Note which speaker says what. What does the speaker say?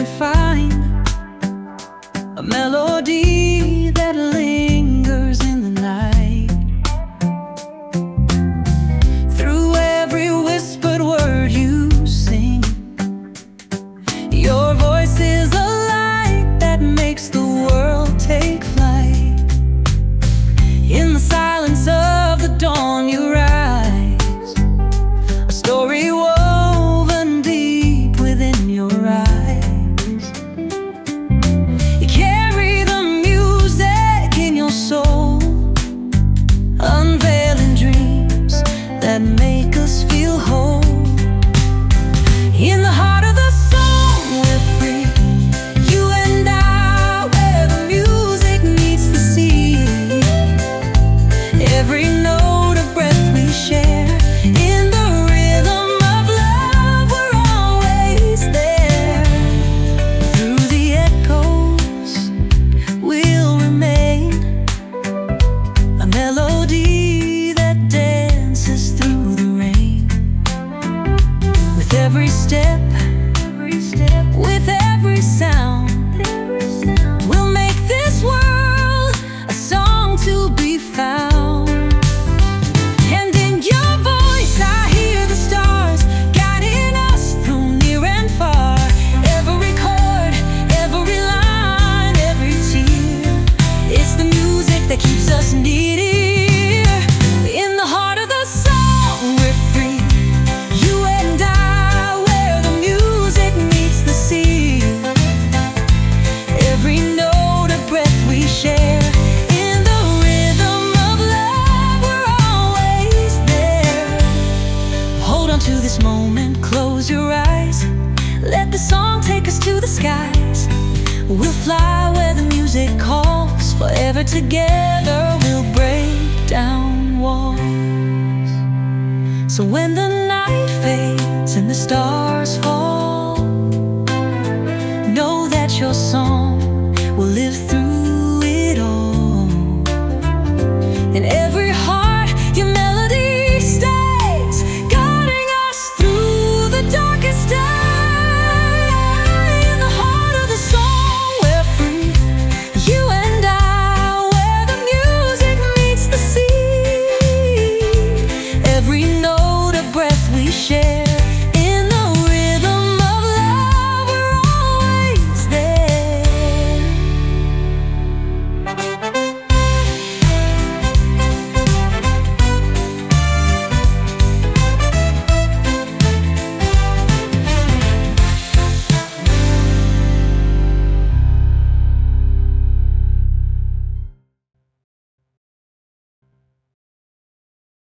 Speaker 1: find a melody that lingers in the night. Through every whispered word you sing, your voice is a light that makes the world take flight. In the silence of the dawn you rise, a story woven deep within your eyes. You carry the music in your soul, unveiling dreams that make us feel whole. In the heart of the song we're free, you and I, where the music meets the sea. Every note, a breath we share, in the rhythm of love we're always there. Through the echoes we'll remain, a melody that dances through the rain. With every step, with every sound, we'll make this world a song to be found. And in your voice I hear the stars guiding us through near and far. Every chord, every line, every tear, it's the music that keeps us near. In the heart of the song we're free, you and I, where the music meets the sea. Every note, a breath we share, in the rhythm of love we're always there. Hold on to this moment, close your eyes, let the song take us to the skies. We'll fly where the music calls, forever together we'll break down walls. So when the night fades and the stars fall, know that your song will live through